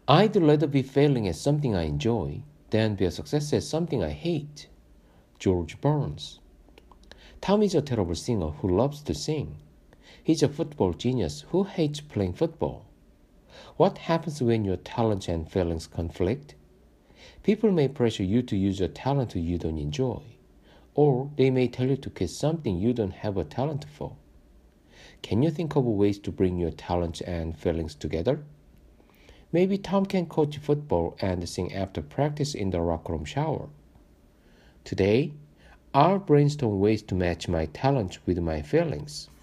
I'd rather be failing at something I enjoy than be a success at something I hate. George Burns. Tom is a terrible singer who loves to sing. He's a football genius who hates playing football. What happens when your talents and feelings conflict? People may pressure you to use a talent you don't enjoy, or they may tell you to quit something you don't have a talent for. Can you think of ways to bring your talents and feelings together? Maybe Tom can coach football and sing after practice in the locker room shower. Today, I'll brainstorm ways to match my talents with my feelings.